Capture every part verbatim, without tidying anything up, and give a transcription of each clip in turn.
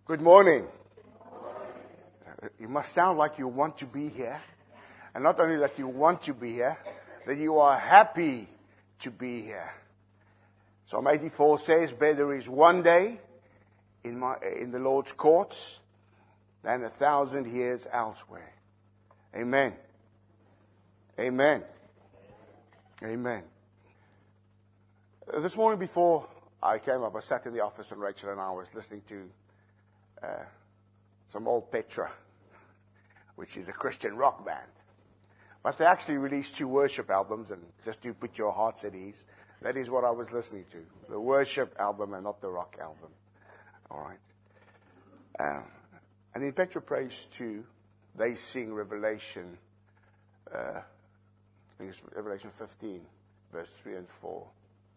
Good morning. You must sound like you want to be here. And not only that you want to be here, that you are happy to be here. Psalm eighty-four says, better is one day in my in the Lord's courts than a thousand years elsewhere. Amen. Amen. Amen. Uh, this morning before I came up, I sat in the office and Rachel and I was listening to uh, some old Petra, which is a Christian rock band. But they actually released two worship albums, and just to put your hearts at ease, that is what I was listening to. The worship album and not the rock album. All right. Um, and in Petra Praise two, they sing Revelation, uh, I think it's Revelation fifteen, verse three and four.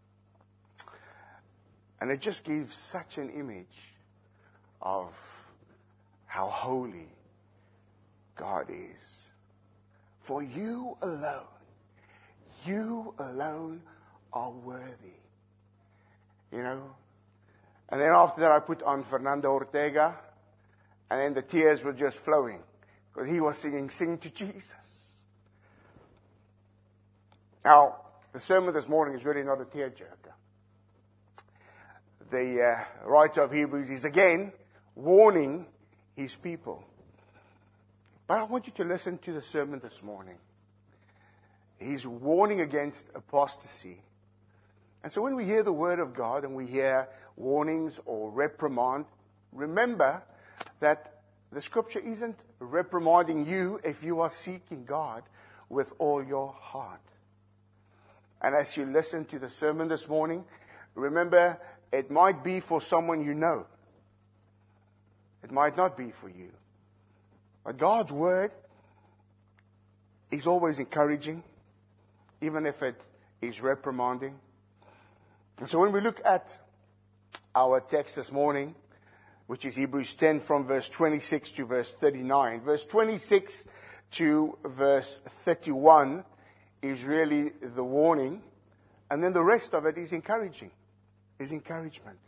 And it just gives such an image of how holy God is. For you alone, you alone are worthy. You know? And then after that I put on Fernando Ortega, and then the tears were just flowing, because he was singing, Sing to Jesus. Now, the sermon this morning is really not a tearjerker. The uh, writer of Hebrews is again warning his people. But I want you to listen to the sermon this morning. He's warning against apostasy. And so when we hear the word of God and we hear warnings or reprimand, remember that the scripture isn't reprimanding you if you are seeking God with all your heart. And as you listen to the sermon this morning, remember it might be for someone you know. It might not be for you. But God's word is always encouraging, even if it is reprimanding. And so when we look at our text this morning, which is Hebrews ten from verse twenty-six to verse thirty-nine, verse twenty-six to verse thirty-one is really the warning, and then the rest of it is encouraging, is encouragement.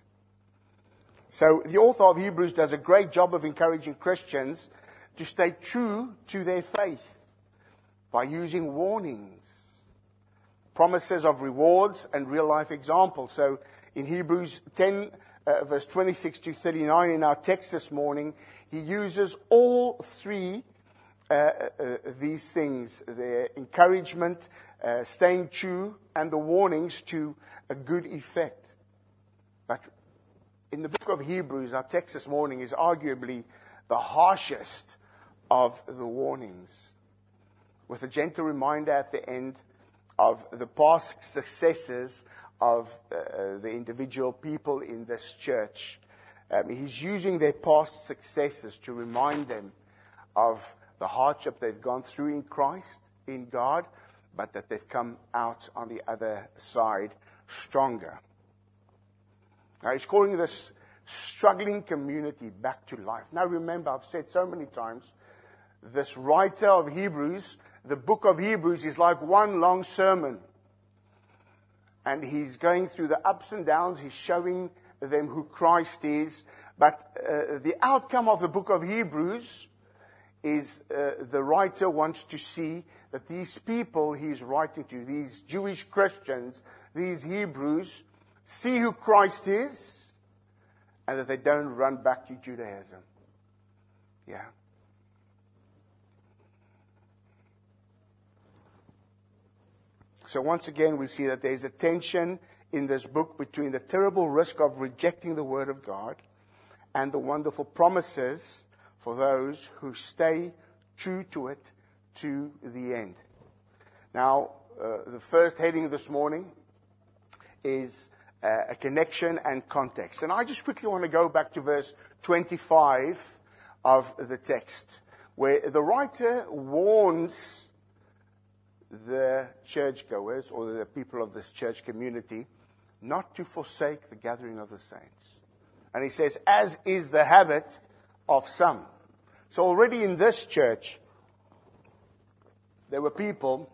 So the author of Hebrews does a great job of encouraging Christians to stay true to their faith by using warnings, promises of rewards, and real-life examples. So in Hebrews ten, uh, verse twenty-six to thirty-nine in our text this morning, he uses all three uh, uh, these things, the encouragement, uh, staying true, and the warnings to a good effect. But in the book of Hebrews, our text this morning is arguably the harshest of the warnings, with a gentle reminder at the end of the past successes of uh, the individual people in this church. Um, he's using their past successes to remind them of the hardship they've gone through in Christ, in God, but that they've come out on the other side stronger. Now, he's calling this struggling community back to life. Now, remember, I've said so many times, this writer of Hebrews, the book of Hebrews is like one long sermon. And he's going through the ups and downs. He's showing them who Christ is. But uh, the outcome of the book of Hebrews is uh, the writer wants to see that these people he's writing to, these Jewish Christians, these Hebrews, see who Christ is, and that they don't run back to Judaism. Yeah. So once again, we see that there's a tension in this book between the terrible risk of rejecting the Word of God and the wonderful promises for those who stay true to it to the end. Now, uh, the first heading this morning is uh, a connection and context. And I just quickly want to go back to verse twenty-five of the text, where the writer warns the churchgoers, or the people of this church community, not to forsake the gathering of the saints. And he says, as is the habit of some. So already in this church, there were people,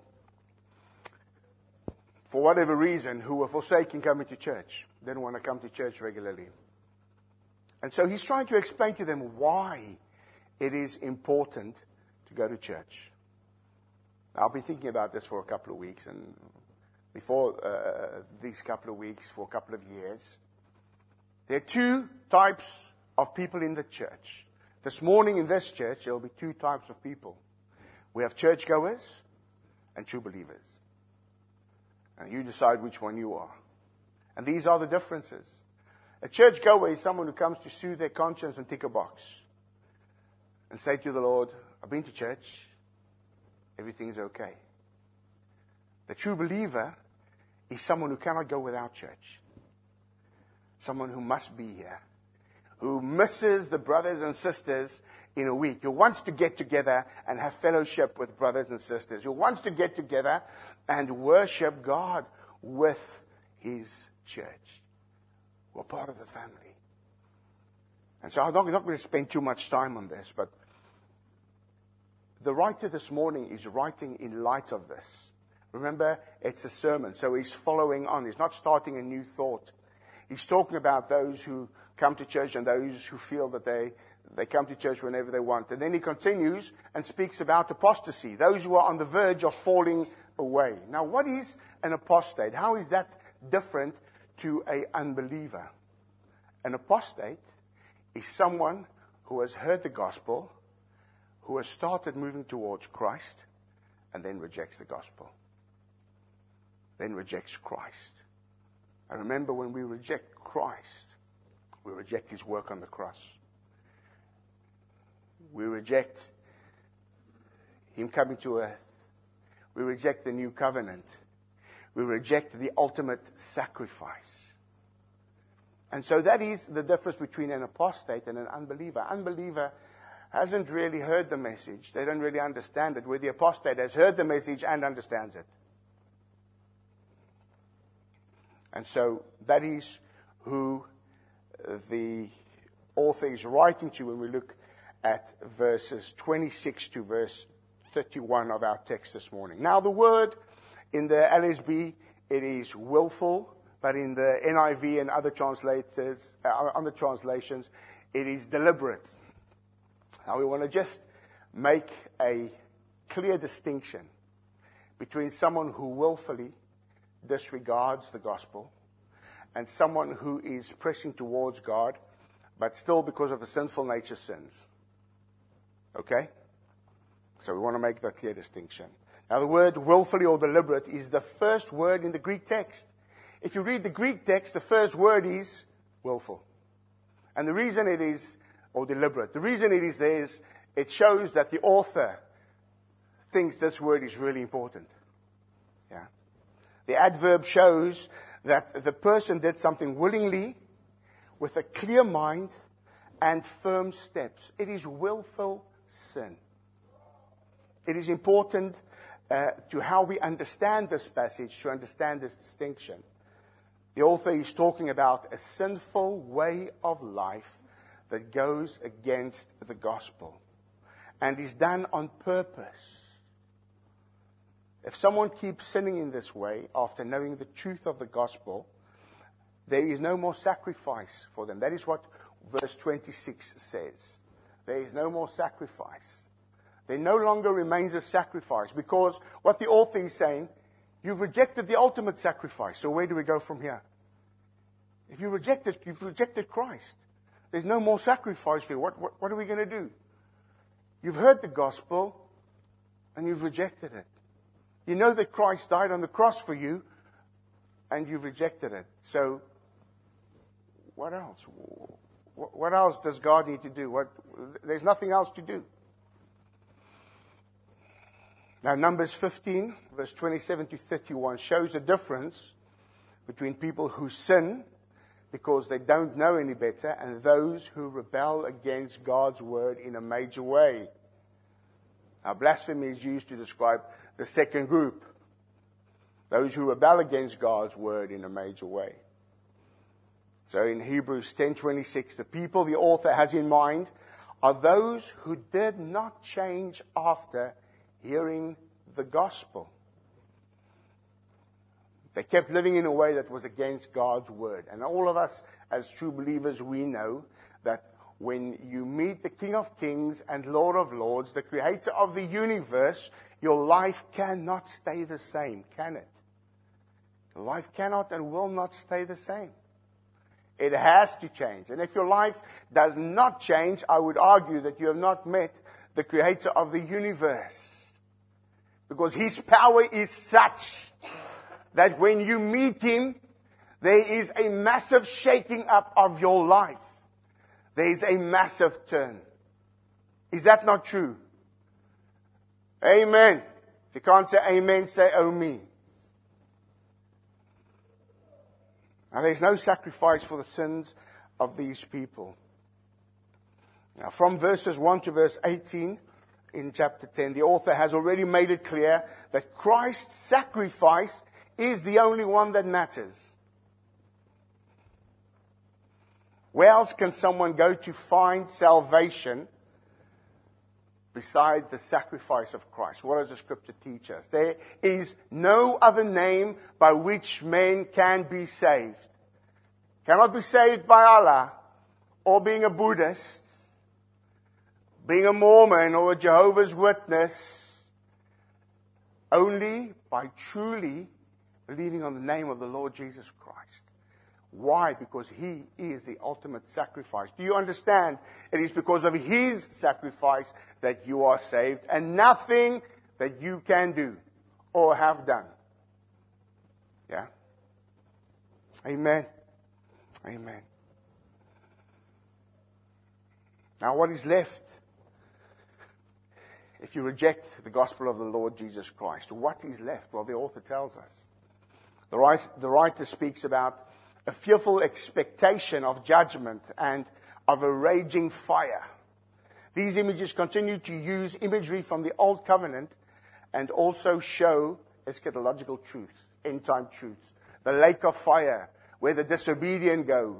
for whatever reason, who were forsaking coming to church. Didn't want to come to church regularly. And so he's trying to explain to them why it is important to go to church. I'll be thinking about this for a couple of weeks, and before uh, these couple of weeks, for a couple of years. There are two types of people in the church. This morning in this church, there will be two types of people. We have churchgoers and true believers. And you decide which one you are. And these are the differences. A churchgoer is someone who comes to soothe their conscience and tick a box. And say to the Lord, I've been to church. Everything's okay. The true believer is someone who cannot go without church. Someone who must be here. Who misses the brothers and sisters in a week. Who wants to get together and have fellowship with brothers and sisters. Who wants to get together and worship God with his church. We're part of the family. And so I'm not, not going to spend too much time on this, but the writer this morning is writing in light of this. Remember, it's a sermon, so he's following on. He's not starting a new thought. He's talking about those who come to church and those who feel that they, they come to church whenever they want. And then he continues and speaks about apostasy, those who are on the verge of falling away. Now, what is an apostate? How is that different to an unbeliever? An apostate is someone who has heard the gospel, who has started moving towards Christ, and then rejects the gospel. Then rejects Christ. I remember when we reject Christ, we reject his work on the cross. We reject him coming to earth. We reject the new covenant. We reject the ultimate sacrifice. And so that is the difference between an apostate and an unbeliever. Unbeliever hasn't really heard the message. They don't really understand it. Where the apostate has heard the message and understands it. And so that is who the author is writing to when we look at verses twenty-six to verse thirty-one of our text this morning. Now the word in the L S B, it is willful, but in the N I V and other translators, uh, other translations, it is deliberate. Now we want to just make a clear distinction between someone who willfully disregards the gospel and someone who is pressing towards God, but still because of a sinful nature sins. Okay? So we want to make that clear distinction. Now the word willfully or deliberate is the first word in the Greek text. If you read the Greek text, the first word is willful. And the reason it is, or deliberate, the reason it is there is it shows that the author thinks this word is really important. Yeah. The adverb shows that the person did something willingly, with a clear mind and firm steps. It is willful sin. It is important uh, to how we understand this passage, to understand this distinction. The author is talking about a sinful way of life that goes against the gospel and is done on purpose. If someone keeps sinning in this way after knowing the truth of the gospel, there is no more sacrifice for them. That is what verse twenty-six says. There is no more sacrifice. There no longer remains a sacrifice, because what the author is saying, you've rejected the ultimate sacrifice. So where do we go from here? If you reject it, you've rejected Christ. There's no more sacrifice for you. What, what, what are we going to do? You've heard the gospel and you've rejected it. You know that Christ died on the cross for you and you've rejected it. So what else? What else does God need to do? What, there's nothing else to do. Now, Numbers fifteen, verse twenty-seven to thirty-one, shows the difference between people who sin because they don't know any better and those who rebel against God's word in a major way. Now, blasphemy is used to describe the second group, those who rebel against God's word in a major way. So in Hebrews ten twenty-six, the people the author has in mind are those who did not change after hearing the gospel. They kept living in a way that was against God's word. And all of us, as true believers, we know that when you meet the King of Kings and Lord of Lords, the creator of the universe, your life cannot stay the same, can it? Your life cannot and will not stay the same. It has to change. And if your life does not change, I would argue that you have not met the creator of the universe. Because his power is such that when you meet him, there is a massive shaking up of your life. There is a massive turn. Is that not true? Amen. If you can't say amen, say oh me. Now there's no sacrifice for the sins of these people. Now from verses one to verse eighteen in chapter ten, the author has already made it clear that Christ's sacrifice is the only one that matters. Where else can someone go to find salvation beside the sacrifice of Christ? What does the scripture teach us? There is no other name by which men can be saved. Cannot be saved by Allah, or being a Buddhist, being a Mormon or a Jehovah's Witness, only by truly believing on the name of the Lord Jesus Christ. Why? Because he is the ultimate sacrifice. Do you understand? It is because of his sacrifice that you are saved, and nothing that you can do or have done. Yeah? Amen. Amen. Now what is left if you reject the gospel of the Lord Jesus Christ? What is left? Well, the author tells us. The writer, the writer speaks about a fearful expectation of judgment and of a raging fire. These images continue to use imagery from the Old Covenant and also show eschatological truth, end-time truths. The lake of fire, where the disobedient go.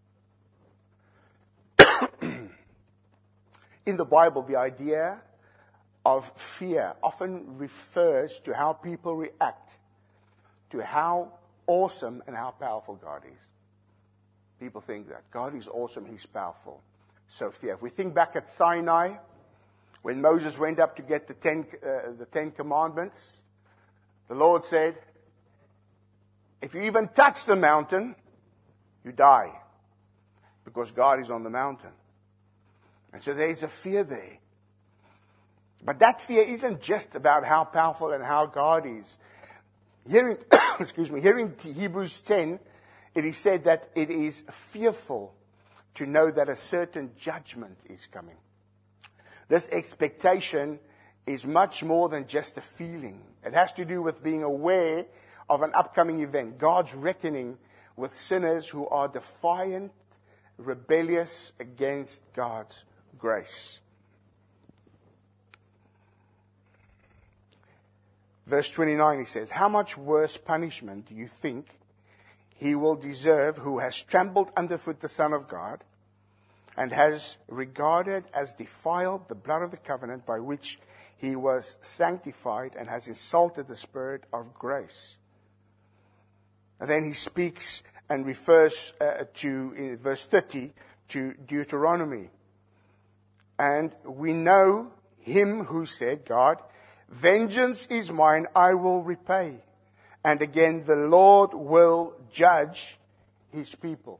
In the Bible, the idea of fear often refers to how people react to how awesome and how powerful God is. People think that God is awesome, he's powerful. So fear. If we think back at Sinai, when Moses went up to get the Ten, uh, the Ten Commandments, the Lord said, if you even touch the mountain, you die. Because God is on the mountain. And so there is a fear there. But that fear isn't just about how powerful and how God is. Here in, excuse me, here in Hebrews ten, it is said that it is fearful to know that a certain judgment is coming. This expectation is much more than just a feeling. It has to do with being aware of an upcoming event. God's reckoning with sinners who are defiant, rebellious against God's grace. Verse twenty-nine, he says, how much worse punishment do you think he will deserve who has trampled underfoot the Son of God and has regarded as defiled the blood of the covenant by which he was sanctified and has insulted the Spirit of grace? And then he speaks and refers uh, to, in verse thirty, to Deuteronomy. And we know him who said, God, vengeance is mine, I will repay. And again, the Lord will judge his people.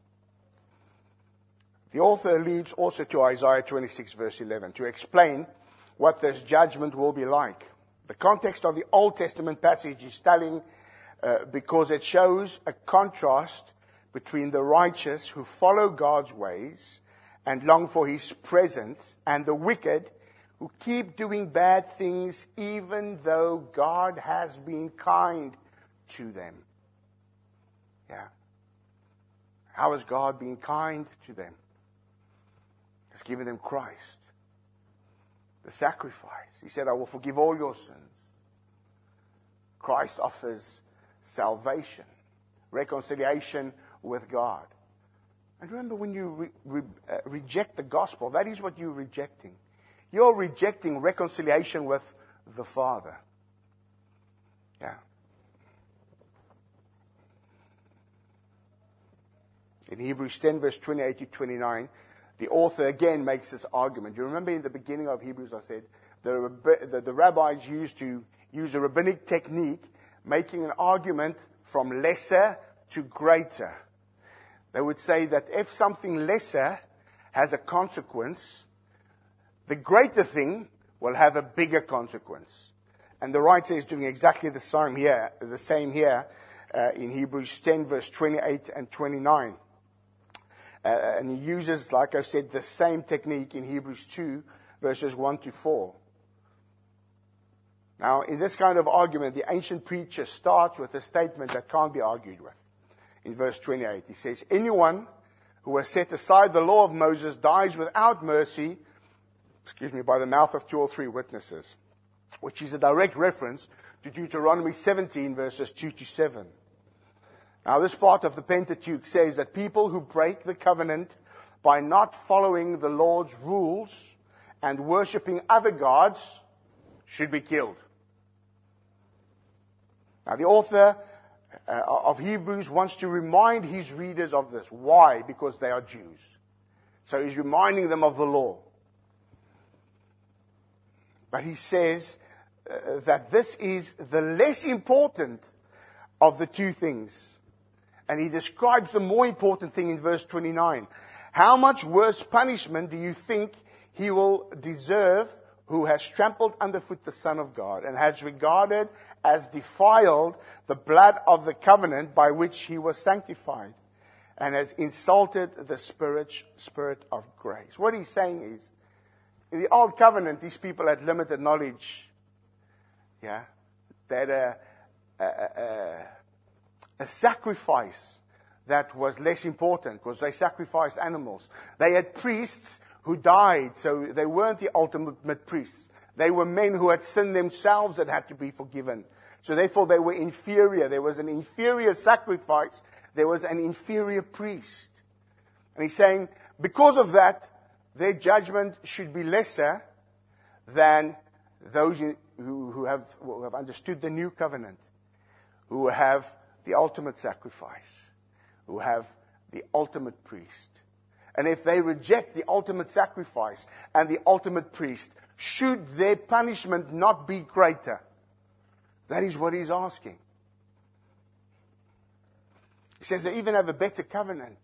The author alludes also to Isaiah twenty-six, verse eleven, to explain what this judgment will be like. The context of the Old Testament passage is telling uh, because it shows a contrast between the righteous who follow God's ways and long for his presence, and the wicked who keep doing bad things even though God has been kind to them. Yeah. How has God been kind to them? He's given them Christ, the sacrifice. He said, I will forgive all your sins. Christ offers salvation, reconciliation with God. And remember, when you re- re- uh, reject the gospel, that is what you're rejecting. You're rejecting reconciliation with the Father. Yeah. In Hebrews ten, verse twenty-eight to twenty-nine, the author again makes this argument. You remember in the beginning of Hebrews I said the, the, the rabbis used to use a rabbinic technique, making an argument from lesser to greater. They would say that if something lesser has a consequence, the greater thing will have a bigger consequence. And the writer is doing exactly the same here, the same here uh, in Hebrews ten, verse twenty-eight and twenty-nine. Uh, and he uses, like I said, the same technique in Hebrews two, verses one to four. Now, in this kind of argument, the ancient preacher starts with a statement that can't be argued with. In verse twenty-eight, he says, anyone who has set aside the law of Moses dies without mercy, excuse me, by the mouth of two or three witnesses, which is a direct reference to Deuteronomy seventeen, verses two to seven. Now, this part of the Pentateuch says that people who break the covenant by not following the Lord's rules and worshipping other gods should be killed. Now, the author uh, of Hebrews wants to remind his readers of this. Why? Because they are Jews. So he's reminding them of the law. But he says uh, that this is the less important of the two things. And he describes the more important thing in verse twenty-nine. How much worse punishment do you think he will deserve who has trampled underfoot the Son of God and has regarded as defiled the blood of the covenant by which he was sanctified and has insulted the spirit, spirit of grace? What he's saying is, in the old covenant, these people had limited knowledge. Yeah, they had a, a, a, a sacrifice that was less important because they sacrificed animals. They had priests who died, so they weren't the ultimate priests. They were men who had sinned themselves that had to be forgiven. So therefore they were inferior. There was an inferior sacrifice. There was an inferior priest. And he's saying, because of that, their judgment should be lesser than those who, who, have, who have understood the new covenant, who have the ultimate sacrifice, who have the ultimate priest. And if they reject the ultimate sacrifice and the ultimate priest, should their punishment not be greater? That is what he's asking. He says they even have a better covenant.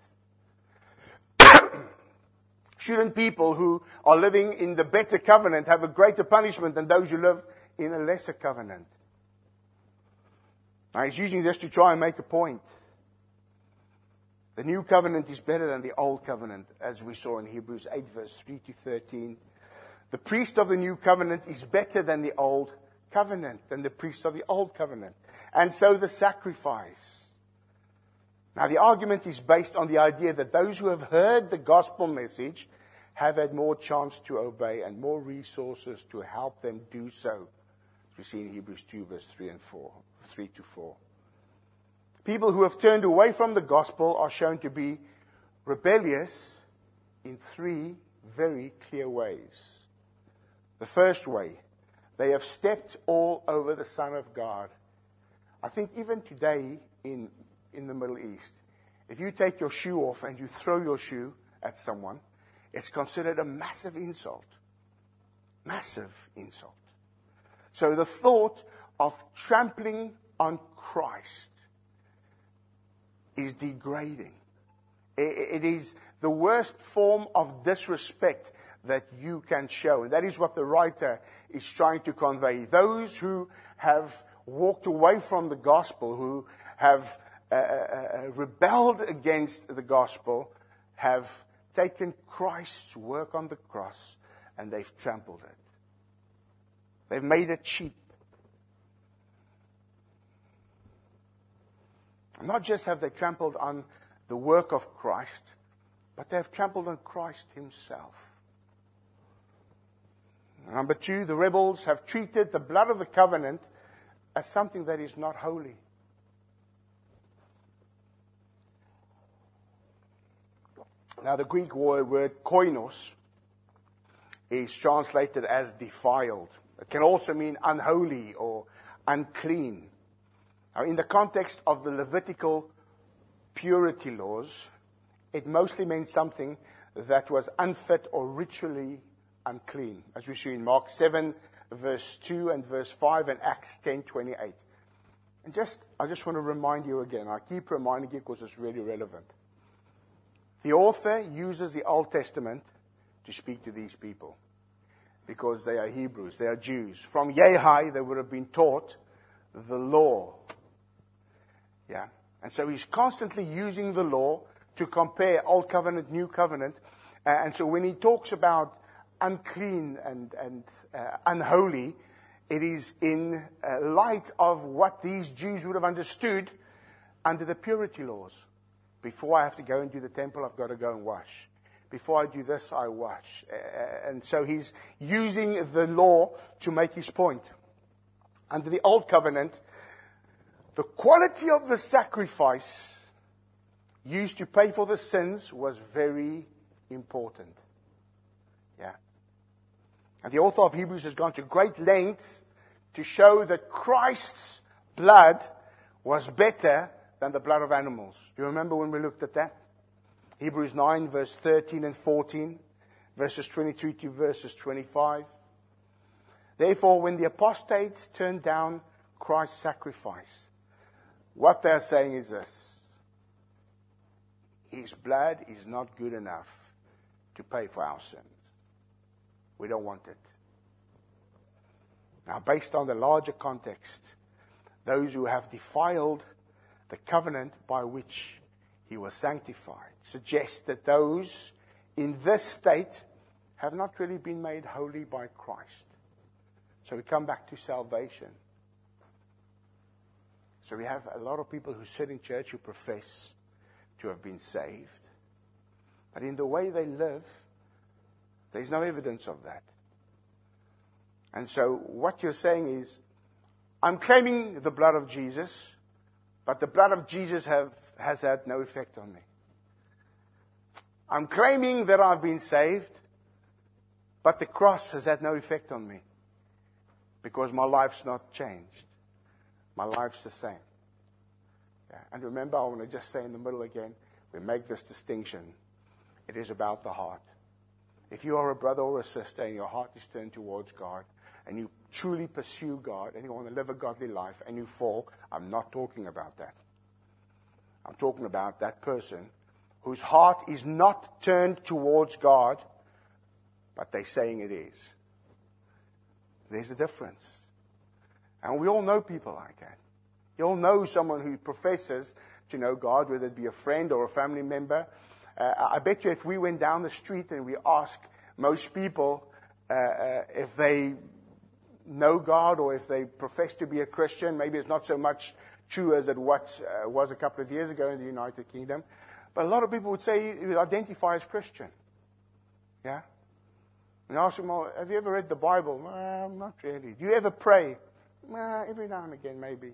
Shouldn't people who are living in the better covenant have a greater punishment than those who live in a lesser covenant? Now he's using this to try and make a point. The new covenant is better than the old covenant, as we saw in Hebrews eight, verse three to thirteen. The priest of the new covenant is better than the old covenant, than the priest of the old covenant. And so the sacrifice. Now the argument is based on the idea that those who have heard the gospel message have had more chance to obey and more resources to help them do so. We see in Hebrews two, verse three and four, three to four. People who have turned away from the gospel are shown to be rebellious in three very clear ways. The first way, they have stepped all over the Son of God. I think even today in, in the Middle East, if you take your shoe off and you throw your shoe at someone, it's considered a massive insult. Massive insult. So the thought of trampling on Christ is degrading. It is the worst form of disrespect that you can show. And that is what the writer is trying to convey. Those who have walked away from the gospel, who have uh, uh, rebelled against the gospel, have taken Christ's work on the cross and they've trampled it. They've made it cheap. Not just have they trampled on the work of Christ, but they have trampled on Christ himself. Number two, the rebels have treated the blood of the covenant as something that is not holy. Now, the Greek word koinos is translated as defiled. It can also mean unholy or unclean. Now, in the context of the Levitical purity laws, it mostly meant something that was unfit or ritually unclean, as we see in Mark seven, verse two and verse five, and Acts ten, twenty-eight. And just, I just want to remind you again, I keep reminding you because it's really relevant. The author uses the Old Testament to speak to these people because they are Hebrews, they are Jews. From Yehi, they would have been taught the law. Yeah. And so he's constantly using the law to compare Old Covenant, New Covenant. Uh, and so when he talks about unclean and, and uh, unholy, it is in uh, light of what these Jews would have understood under the purity laws. Before I have to go into the temple, I've got to go and wash. Before I do this, I wash. Uh, and so he's using the law to make his point. Under the Old Covenant, the quality of the sacrifice used to pay for the sins was very important. Yeah. And the author of Hebrews has gone to great lengths to show that Christ's blood was better than the blood of animals. Do you remember when we looked at that? Hebrews nine, verse thirteen and fourteen, verses twenty-three to verses twenty-five. Therefore, when the apostates turned down Christ's sacrifice, what they're saying is this: His blood is not good enough to pay for our sins. We don't want it. Now, based on the larger context, those who have defiled the covenant by which he was sanctified suggest that those in this state have not really been made holy by Christ. So we come back to salvation. So we have a lot of people who sit in church who profess to have been saved. But in the way they live, there's no evidence of that. And so what you're saying is, I'm claiming the blood of Jesus, but the blood of Jesus have, has had no effect on me. I'm claiming that I've been saved, but the cross has had no effect on me because my life's not changed. My life's the same. Yeah. And remember, I want to just say in the middle again, we make this distinction. It is about the heart. If you are a brother or a sister and your heart is turned towards God and you truly pursue God and you want to live a godly life and you fall, I'm not talking about that. I'm talking about that person whose heart is not turned towards God, but they're saying it is. There's a difference. And we all know people like that. You all know someone who professes to know God, whether it be a friend or a family member. Uh, I bet you if we went down the street and we asked most people uh, uh, if they know God or if they profess to be a Christian, maybe it's not so much true as it was, uh, was a couple of years ago in the United Kingdom, but a lot of people would say you would identify as Christian. Yeah? And I ask them, well, have you ever read the Bible? Well, not really. Do you ever pray? Well, every now and again, maybe.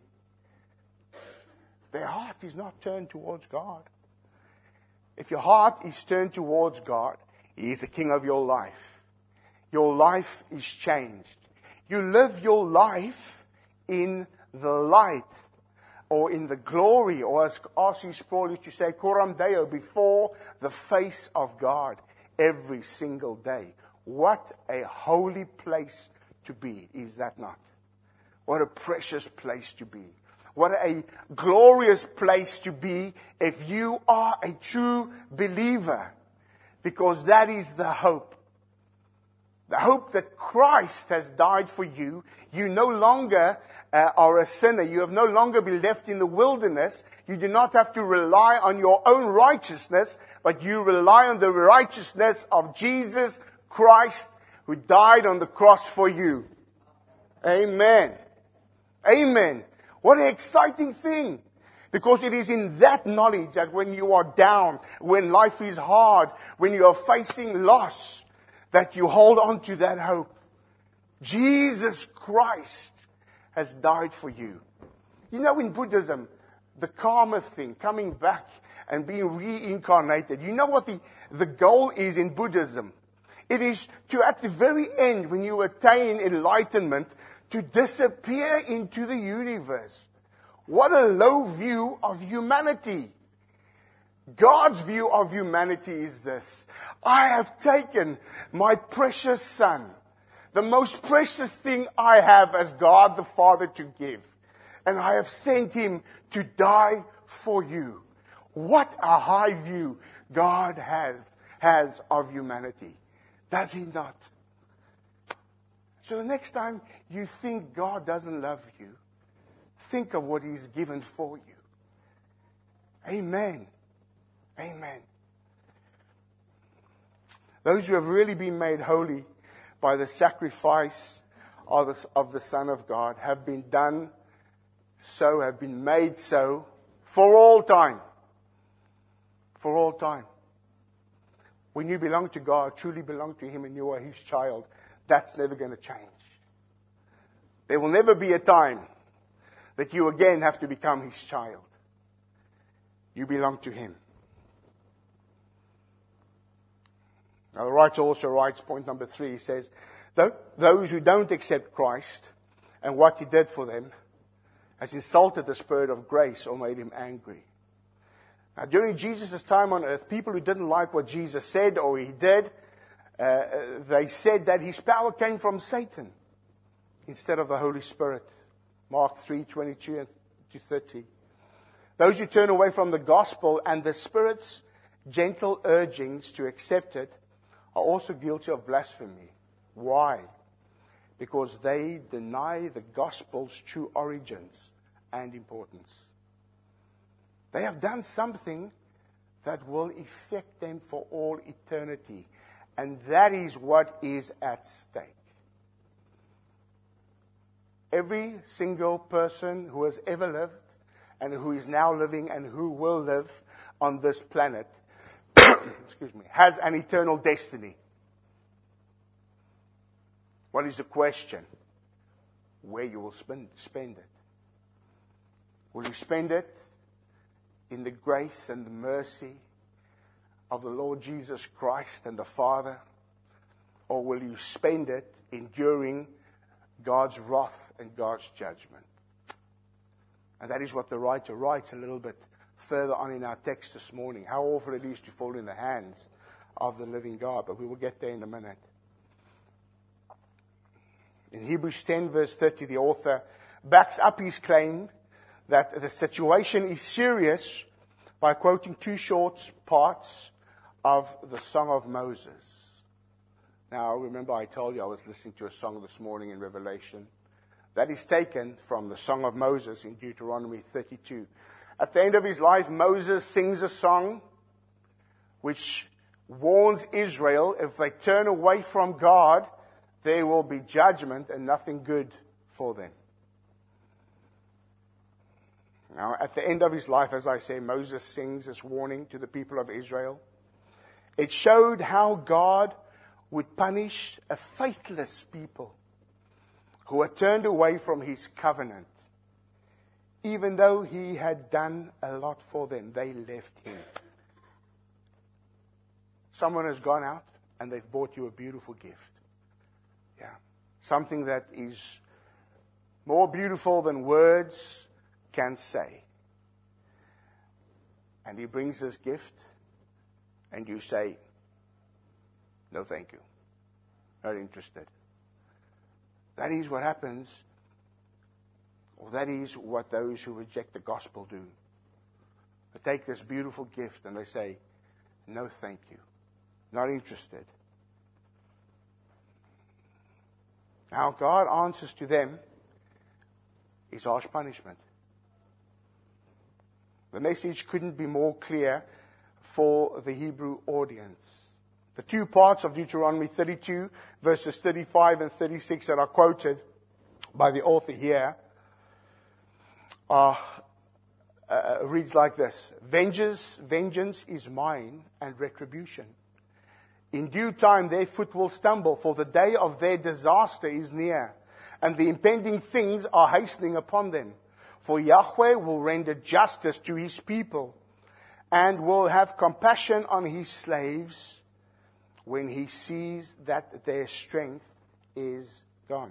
Their heart is not turned towards God. If your heart is turned towards God, He is the King of your life. Your life is changed. You live your life in the light or in the glory, or as R C Sproul used to say, Coram Deo, before the face of God every single day. What a holy place to be, is that not? What a precious place to be. What a glorious place to be if you are a true believer. Because that is the hope. The hope that Christ has died for you. You no longer uh, are a sinner. You have no longer been left in the wilderness. You do not have to rely on your own righteousness, but you rely on the righteousness of Jesus Christ, who died on the cross for you. Amen. Amen. What an exciting thing. Because it is in that knowledge that when you are down, when life is hard, when you are facing loss, that you hold on to that hope. Jesus Christ has died for you. You know, in Buddhism, the karma thing, coming back and being reincarnated, you know what the, the goal is in Buddhism? It is to, at the very end, when you attain enlightenment, to disappear into the universe. What a low view of humanity. God's view of humanity is this: I have taken my precious son, the most precious thing I have as God the Father to give, and I have sent him to die for you. What a high view God has, has of humanity. Does he not? So the next time you think God doesn't love you, think of what he's given for you. Amen. Amen. Those who have really been made holy by the sacrifice of the, of the Son of God have been done so, have been made so for all time. For all time. When you belong to God, truly belong to him, and you are his child, that's never going to change. There will never be a time that you again have to become his child. You belong to him. Now the writer also writes, point number three, he says, those who don't accept Christ and what he did for them has insulted the Spirit of grace or made him angry. Now, during Jesus' time on earth, people who didn't like what Jesus said or he did, uh, they said that his power came from Satan instead of the Holy Spirit. Mark three, twenty-two to thirty. Those who turn away from the gospel and the Spirit's gentle urgings to accept it are also guilty of blasphemy. Why? Because they deny the gospel's true origins and importance. They have done something that will affect them for all eternity. And that is what is at stake. Every single person who has ever lived and who is now living and who will live on this planet, excuse me, has an eternal destiny. What is the question? Where you will spend, spend it. Will you spend it in the grace and the mercy of the Lord Jesus Christ and the Father? Or will you spend it enduring God's wrath and God's judgment? And that is what the writer writes a little bit further on in our text this morning. How awful it is to fall in the hands of the living God. But we will get there in a minute. In Hebrews ten verse thirty, the author backs up his claim that the situation is serious by quoting two short parts of the Song of Moses. Now, remember I told you I was listening to a song this morning in Revelation. That is taken from the Song of Moses in Deuteronomy thirty-two. At the end of his life, Moses sings a song which warns Israel, if they turn away from God, there will be judgment and nothing good for them. Now, at the end of his life, as I say, Moses sings this warning to the people of Israel. It showed how God would punish a faithless people who had turned away from his covenant. Even though he had done a lot for them, they left him. Someone has gone out and they've bought you a beautiful gift. Yeah. Something that is more beautiful than words can say. And he brings this gift and you say, no, thank you. Not interested. That is what happens, or that is what those who reject the gospel do. They take this beautiful gift and they say, no, thank you. Not interested. Now, God answers to them his harsh punishment. The message couldn't be more clear for the Hebrew audience. The two parts of Deuteronomy thirty-two, verses thirty-five and thirty-six that are quoted by the author here are, uh, reads like this. Vengeance, vengeance is mine and retribution. In due time their foot will stumble, for the day of their disaster is near, and the impending things are hastening upon them. For Yahweh will render justice to his people, and will have compassion on his slaves when he sees that their strength is gone.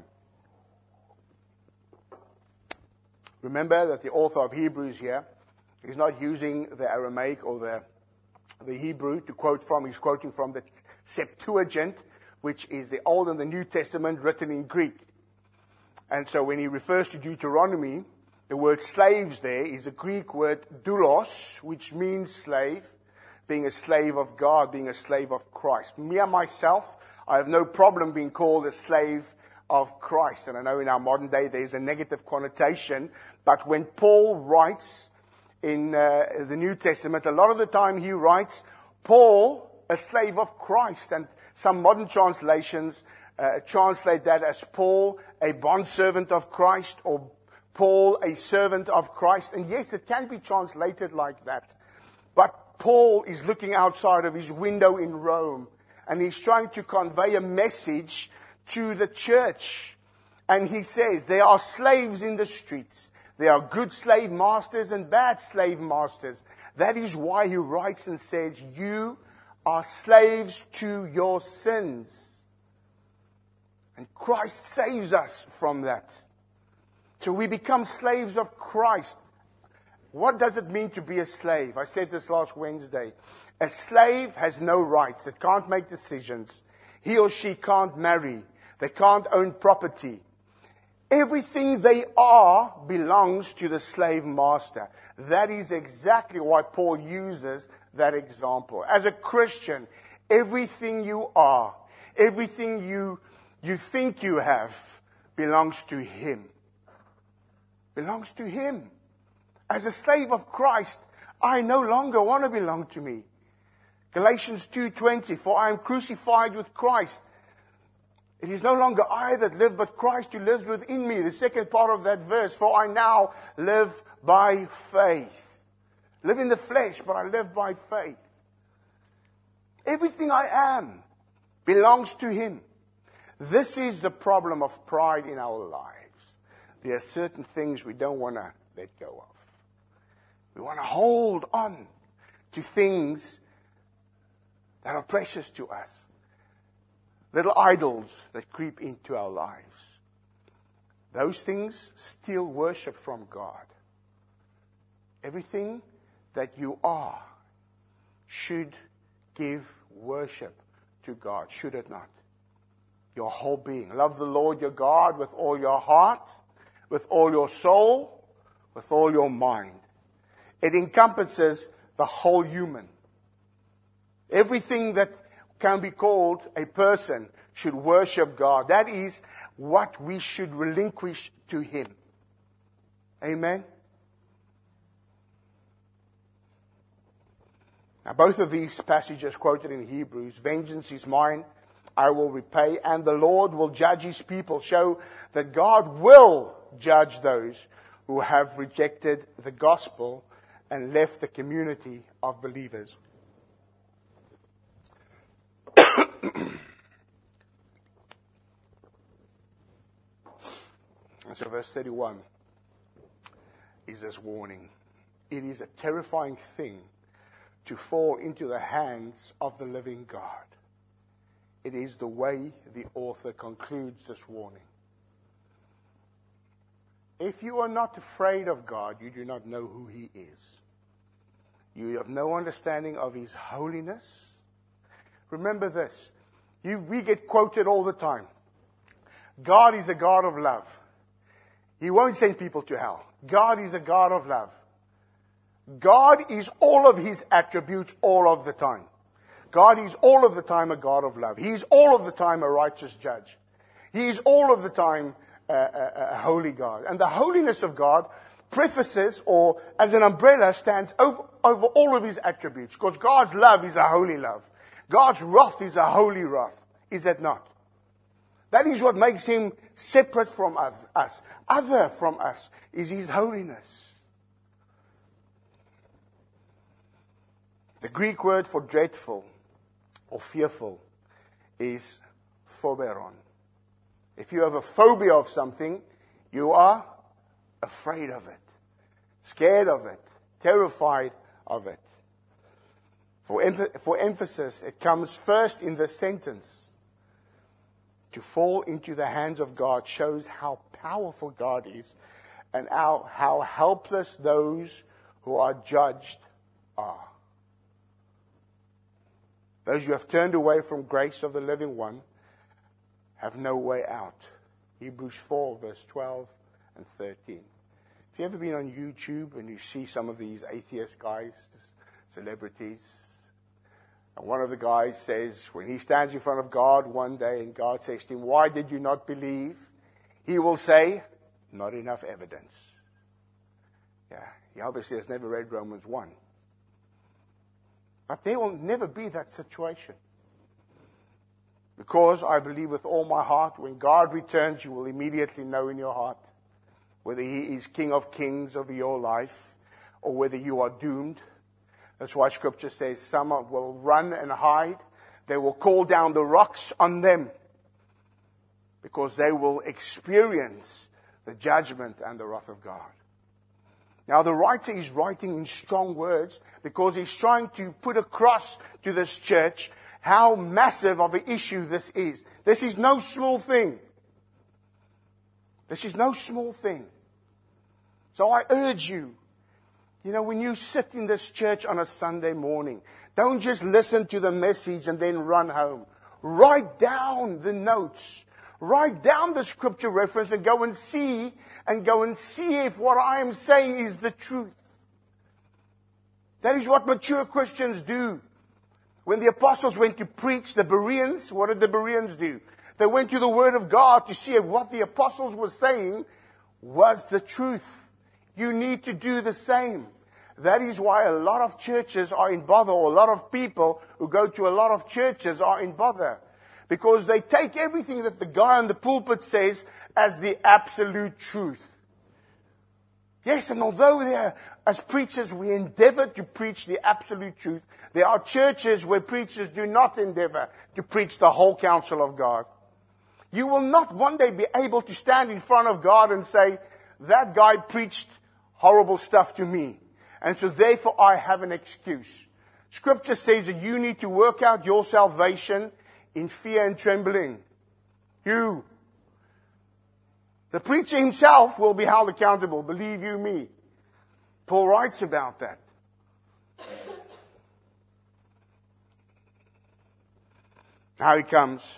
Remember that the author of Hebrews here is not using the Aramaic or the the Hebrew to quote from. He's quoting from the Septuagint, which is the Old and the New Testament written in Greek. And so when he refers to Deuteronomy, the word slaves there is the Greek word doulos, which means slave, being a slave of God, being a slave of Christ. Me and myself, I have no problem being called a slave of Christ. And I know in our modern day there's a negative connotation, but when Paul writes in uh, the New Testament, a lot of the time he writes, Paul, a slave of Christ. And some modern translations uh, translate that as Paul, a bondservant of Christ, or Paul, a servant of Christ. And yes, it can be translated like that. But Paul is looking outside of his window in Rome, and he's trying to convey a message to the church. And he says, there are slaves in the streets. There are good slave masters and bad slave masters. That is why he writes and says, you are slaves to your sins. And Christ saves us from that. So we become slaves of Christ. What does it mean to be a slave? I said this last Wednesday. A slave has no rights. It can't make decisions. He or she can't marry. They can't own property. Everything they are belongs to the slave master. That is exactly why Paul uses that example. As a Christian, everything you are, everything you, you think you have, belongs to Him. Belongs to Him. As a slave of Christ, I no longer want to belong to me. Galatians two twenty, for I am crucified with Christ. It is no longer I that live, but Christ who lives within me. The second part of that verse, for I now live by faith. Live in the flesh, but I live by faith. Everything I am belongs to Him. This is the problem of pride in our lives. There are certain things we don't want to let go of. We want to hold on to things that are precious to us. Little idols that creep into our lives. Those things steal worship from God. Everything that you are should give worship to God, should it not? Your whole being. Love the Lord your God with all your heart, with all your soul, with all your mind. It encompasses the whole human. Everything that can be called a person should worship God. That is what we should relinquish to Him. Amen? Now, both of these passages quoted in Hebrews, vengeance is mine, I will repay, and the Lord will judge His people, show that God will judge those who have rejected the gospel and left the community of believers. And so verse thirty-one is this warning. It is a terrifying thing to fall into the hands of the living God. It is the way the author concludes this warning. If you are not afraid of God, you do not know who He is. You have no understanding of His holiness. Remember this. You, we get quoted all the time. God is a God of love. He won't send people to hell. God is a God of love. God is all of His attributes all of the time. God is all of the time a God of love. He is all of the time a righteous judge. He is all of the time a, a, a holy God. And the holiness of God prefaces, or as an umbrella, stands over, over all of His attributes. Because God's love is a holy love. God's wrath is a holy wrath. Is that not? That is what makes Him separate from us. Other from us is His holiness. The Greek word for dreadful or fearful is phoberon. If you have a phobia of something, you are afraid of it, scared of it, terrified of it. For, emph- for emphasis, it comes first in the sentence. To fall into the hands of God shows how powerful God is and how, how helpless those who are judged are. Those who have turned away from grace of the living one have no way out. Hebrews four, verse twelve and thirteen. Have you ever been on YouTube and you see some of these atheist guys, celebrities? And one of the guys says, when he stands in front of God one day and God says to him, why did you not believe? He will say, not enough evidence. Yeah, he obviously has never read Romans one. But there will never be that situation. Because I believe with all my heart, when God returns, you will immediately know in your heart whether He is King of Kings over your life or whether you are doomed. That's why Scripture says some will run and hide. They will call down the rocks on them because they will experience the judgment and the wrath of God. Now, the writer is writing in strong words because he's trying to put across to this church how massive of an issue this is. This is no small thing. This is no small thing. So I urge you, you know, when you sit in this church on a Sunday morning, don't just listen to the message and then run home. Write down the notes. Write down the scripture reference and go and see, and go and see if what I am saying is the truth. That is what mature Christians do. When the apostles went to preach, the Bereans, what did the Bereans do? They went to the Word of God to see if what the apostles were saying was the truth. You need to do the same. That is why a lot of churches are in bother, or a lot of people who go to a lot of churches are in bother. Because they take everything that the guy on the pulpit says as the absolute truth. Yes, and although there, as preachers we endeavor to preach the absolute truth, there are churches where preachers do not endeavor to preach the whole counsel of God. You will not one day be able to stand in front of God and say, that guy preached horrible stuff to me, and so therefore I have an excuse. Scripture says that you need to work out your salvation in fear and trembling. You. The preacher himself will be held accountable, believe you me. Paul writes about that. Now he comes,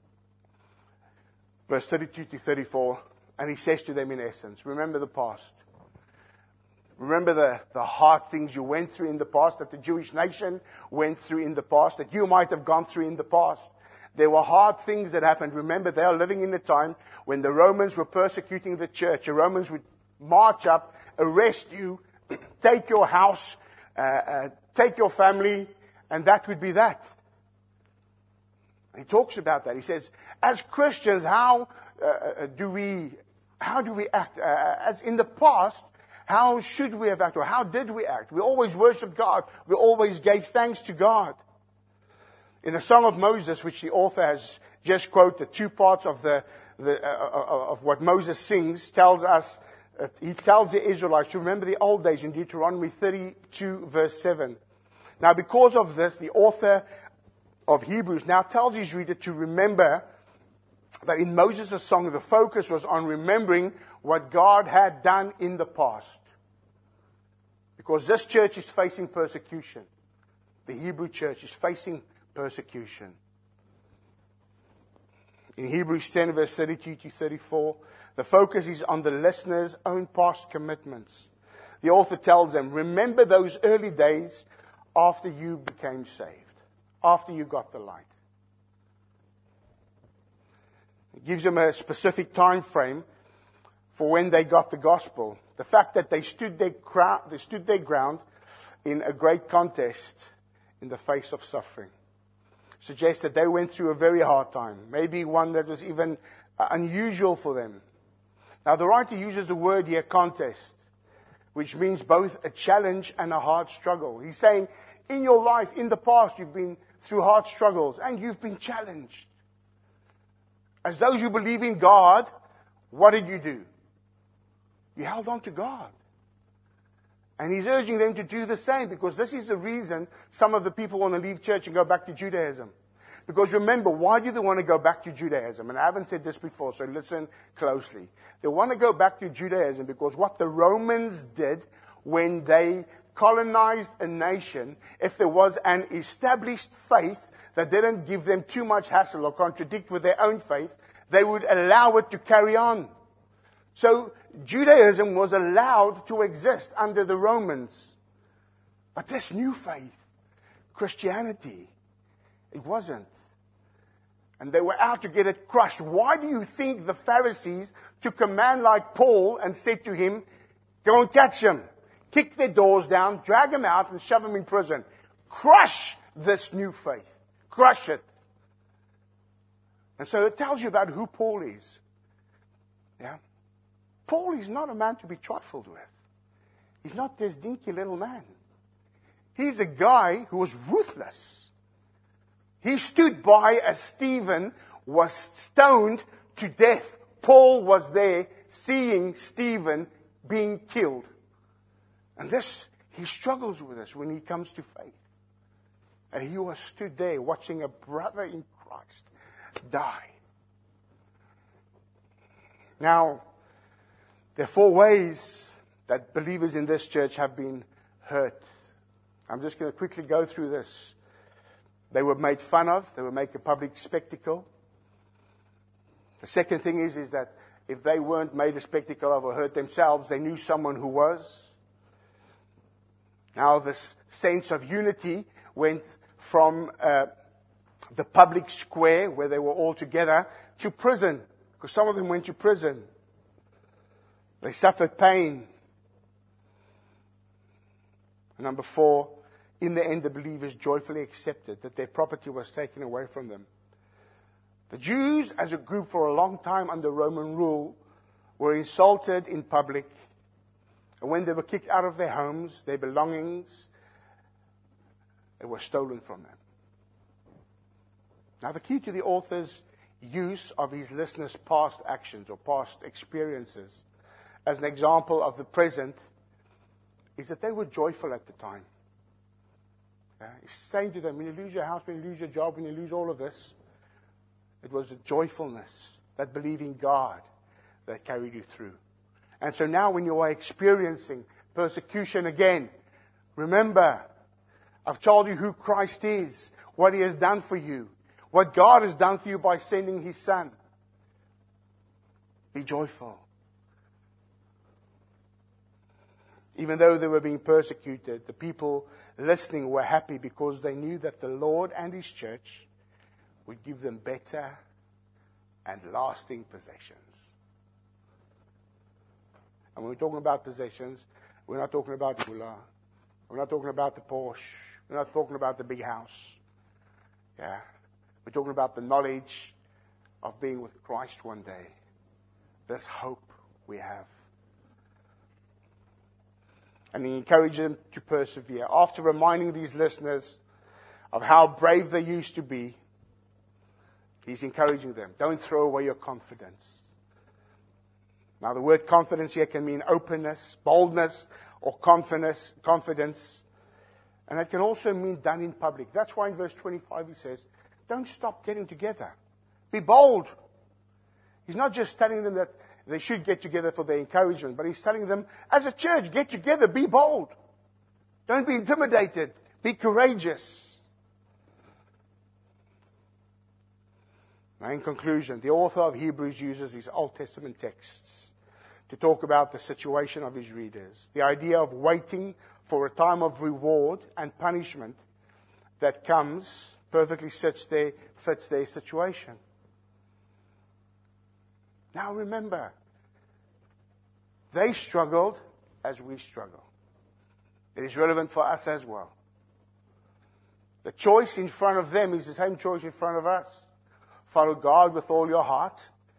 verse thirty-two to thirty-four, and he says to them in essence, remember the past. Remember the, the hard things you went through in the past, that the Jewish nation went through in the past, that you might have gone through in the past. There were hard things that happened. Remember, they are living in a time when the Romans were persecuting the church. The Romans would march up, arrest you, take your house, uh, uh, take your family, and that would be that. He talks about that. He says, as Christians, how uh, do we, how do we act? Uh, as in the past, how should we have acted? Or how did we act? We always worshiped God. We always gave thanks to God. In the Song of Moses, which the author has just quoted, two parts of the, the uh, of what Moses sings, tells us, uh, he tells the Israelites to remember the old days in Deuteronomy thirty-two, verse seven. Now, because of this, the author of Hebrews now tells his reader to remember that in Moses' song, the focus was on remembering what God had done in the past. Because this church is facing persecution. The Hebrew church is facing persecution. In Hebrews ten, verse thirty-two to thirty-four, the focus is on the listener's own past commitments. The author tells them, remember those early days after you became saved, after you got the light. It gives them a specific time frame for when they got the gospel. The fact that they stood their, crowd, they stood their ground in a great contest in the face of suffering suggests that they went through a very hard time, maybe one that was even unusual for them. Now, the writer uses the word here, contest, which means both a challenge and a hard struggle. He's saying, in your life, in the past, you've been through hard struggles and you've been challenged. As those who believe in God, what did you do? You held on to God. And he's urging them to do the same, because this is the reason some of the people want to leave church and go back to Judaism. Because remember, why do they want to go back to Judaism? And I haven't said this before, so listen closely. They want to go back to Judaism because what the Romans did when they colonized a nation, if there was an established faith that didn't give them too much hassle or contradict with their own faith, they would allow it to carry on. So Judaism was allowed to exist under the Romans. But this new faith, Christianity, it wasn't. And they were out to get it crushed. Why do you think the Pharisees took a man like Paul and said to him, go and catch him, kick their doors down, drag him out and shove him in prison. Crush this new faith. Crush it. And so it tells you about who Paul is. Yeah. Paul is not a man to be trifled with. He's not this dinky little man. He's a guy who was ruthless. He stood by as Stephen was stoned to death. Paul was there seeing Stephen being killed. And this, he struggles with this when he comes to faith. And he was stood there watching a brother in Christ die. Now, there are four ways that believers in this church have been hurt. I'm just going to quickly go through this. They were made fun of. They were made a public spectacle. The second thing is, is that if they weren't made a spectacle of or hurt themselves, they knew someone who was. Now this sense of unity went from uh, the public square, where they were all together, to prison. Because some of them went to prison. They suffered pain. Number four, in the end, the believers joyfully accepted that their property was taken away from them. The Jews, as a group for a long time under Roman rule, were insulted in public. And when they were kicked out of their homes, their belongings, they were stolen from them. Now, the key to the author's use of his listeners' past actions or past experiences as an example of the present is that they were joyful at the time. Uh, he's saying to them, when you lose your house, when you lose your job, when you lose all of this, it was a joyfulness, that believing God, that carried you through. And so now when you are experiencing persecution again, remember, I've told you who Christ is, what He has done for you, what God has done for you by sending His Son. Be joyful. Even though they were being persecuted, the people listening were happy because they knew that the Lord and His church would give them better and lasting possessions. And when we're talking about possessions, we're not talking about the Bula. We're not talking about the Porsche. We're not talking about the big house. Yeah. We're talking about the knowledge of being with Christ one day. This hope we have. And he encouraged them to persevere. After reminding these listeners of how brave they used to be, he's encouraging them. Don't throw away your confidence. Now, the word confidence here can mean openness, boldness, or confidence. confidence. And it can also mean done in public. That's why in verse twenty-five he says, don't stop getting together. Be bold. He's not just telling them that they should get together for their encouragement, but he's telling them, as a church, get together, be bold. Don't be intimidated. Be courageous. Now, in conclusion, the author of Hebrews uses these Old Testament texts to talk about the situation of his readers. The idea of waiting for a time of reward and punishment that comes perfectly sits there, fits their situation. Now remember, they struggled as we struggle. It is relevant for us as well. The choice in front of them is the same choice in front of us. Follow God with all your heart,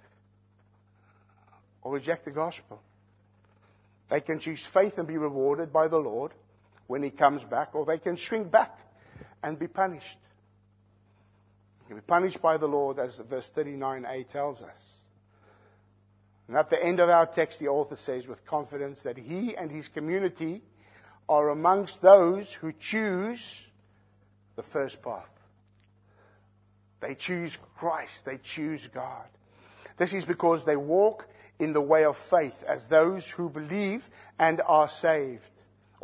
or reject the gospel. They can choose faith and be rewarded by the Lord when He comes back, or they can shrink back and be punished. They can be punished by the Lord, as verse thirty-nine a tells us. And at the end of our text, the author says with confidence that he and his community are amongst those who choose the first path. They choose Christ. They choose God. This is because they walk in the way of faith as those who believe and are saved.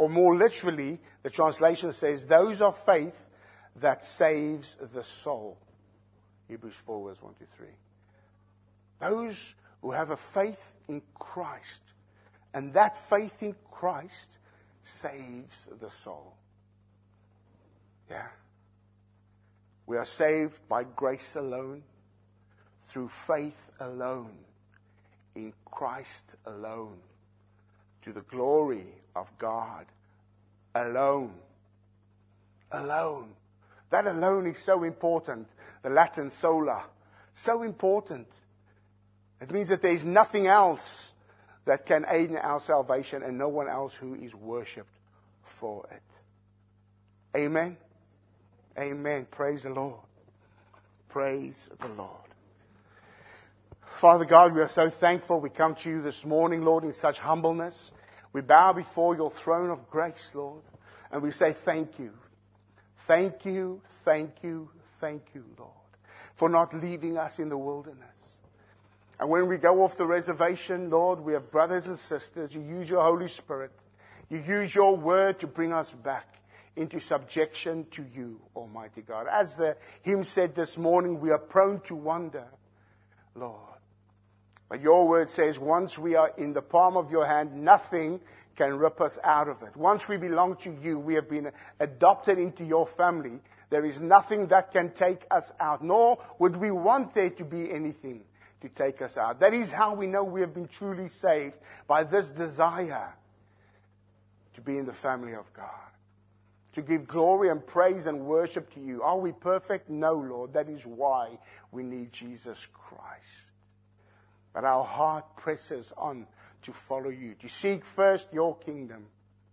Or more literally, the translation says, those of faith that saves the soul. Hebrews four, verse one to three. Those who have a faith in Christ. And that faith in Christ saves the soul. Yeah. We are saved by grace alone, through faith alone, in Christ alone, to the glory of God alone. Alone. That alone is so important. The Latin sola. So important. It means that there is nothing else that can aid in our salvation and no one else who is worshipped for it. Amen. Amen. Praise the Lord. Praise the Lord. Father God, we are so thankful. We come to you this morning, Lord, in such humbleness. We bow before your throne of grace, Lord, and we say thank you. Thank you, thank you, thank you, Lord, for not leaving us in the wilderness. And when we go off the reservation, Lord, we have brothers and sisters. You use your Holy Spirit. You use your word to bring us back into subjection to you, Almighty God. As the hymn said this morning, we are prone to wander, Lord. But your word says once we are in the palm of your hand, nothing can rip us out of it. Once we belong to you, we have been adopted into your family. There is nothing that can take us out, nor would we want there to be anything to take us out. That is how we know we have been truly saved, by this desire to be in the family of God, to give glory and praise and worship to you. Are we perfect? No, Lord. That is why we need Jesus Christ. But our heart presses on to follow you, to seek first your kingdom.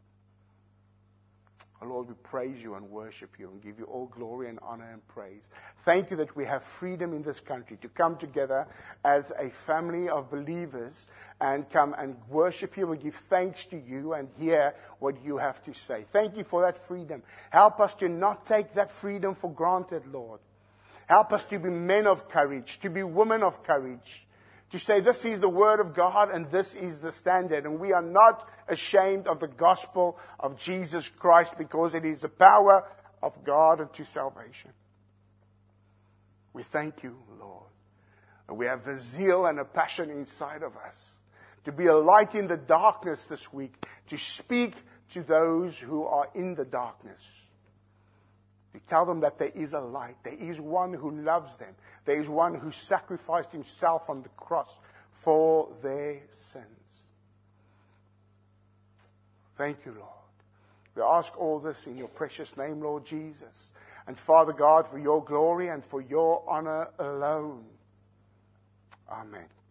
Oh Lord, we praise you and worship you and give you all glory and honor and praise. Thank you that we have freedom in this country to come together as a family of believers and come and worship you and give thanks to you and hear what you have to say. Thank you for that freedom. Help us to not take that freedom for granted, Lord. Help us to be men of courage, to be women of courage, to say this is the word of God and this is the standard. And we are not ashamed of the gospel of Jesus Christ, because it is the power of God unto salvation. We thank you, Lord. And we have the zeal and a passion inside of us to be a light in the darkness this week, to speak to those who are in the darkness. To tell them that there is a light. There is one who loves them. There is one who sacrificed himself on the cross for their sins. Thank you, Lord. We ask all this in your precious name, Lord Jesus. And Father God, for your glory and for your honor alone. Amen.